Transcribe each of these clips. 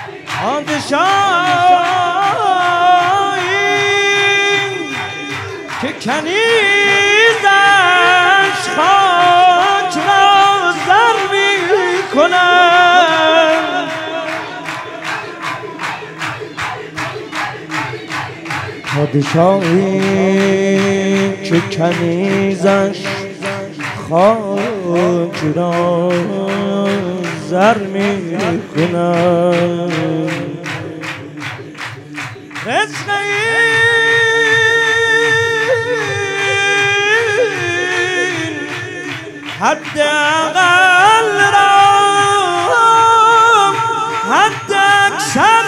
پادشاهی که کنیزش خاک را زر می‌کند. پادشاهی که کنیزش خاک را زر می‌کند. رزق این حد اقل را حد اکثر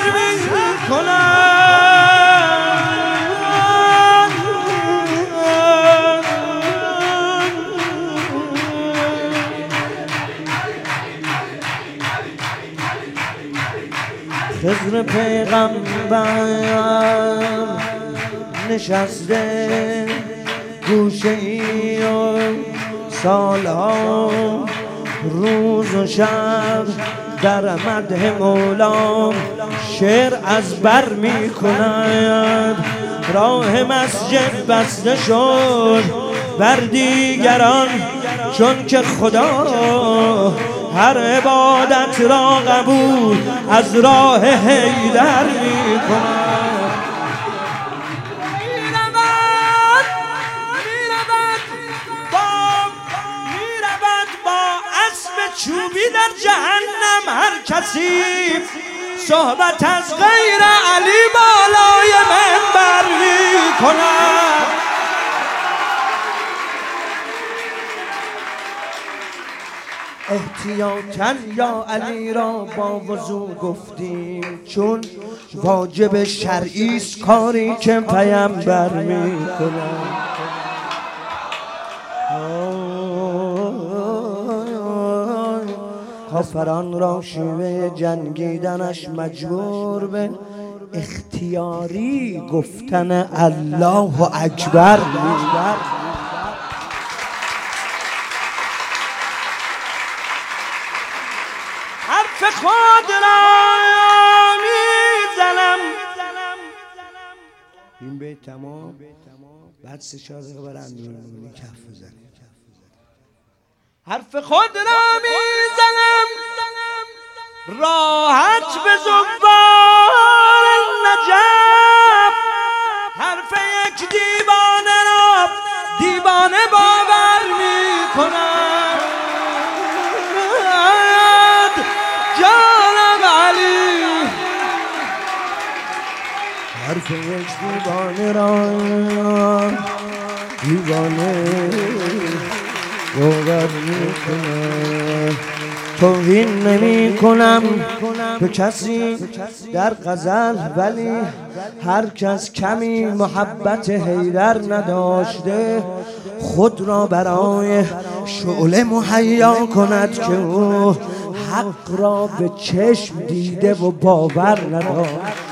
می‌کند. خضر پیغمبر نشسته گوشه ای و سالها روز و شب در مدح مولا شعر از بر می کند. راه مسجد بسته شد بر دیگران، چون که خدا هر عبادت را قبول از راه حیدر می کند. میرود با اسب چوبی در جهنم هر کسی صحبت از غیر علی بالای منبر می کند. احتیاطاً یا علی را با وضو گفتیم، چون واجب شرعی است کاری که پیامبر می‌کند. کافران را شیوه جنگیدنش مجبور به اختیاری گفتن الله اکبر می‌کند. حرف خود را میزنم. این بیت تمام، بعد 3-4 دقیقه برای امیرالمومنین کف بزنیم. حرف خود را میزنم راحت به زبان النجف. حرف یک دیوانه را دیوانه باور میکنم. حرف یک دیوانه را دیوانه باور میکنم. توهین نمی کنم به کسی در غزل، ولی هر کس کمی محبت حیدر نداشته خود را برای شعله مهیا کند که او حق را به چشم دیده و باور نداشت.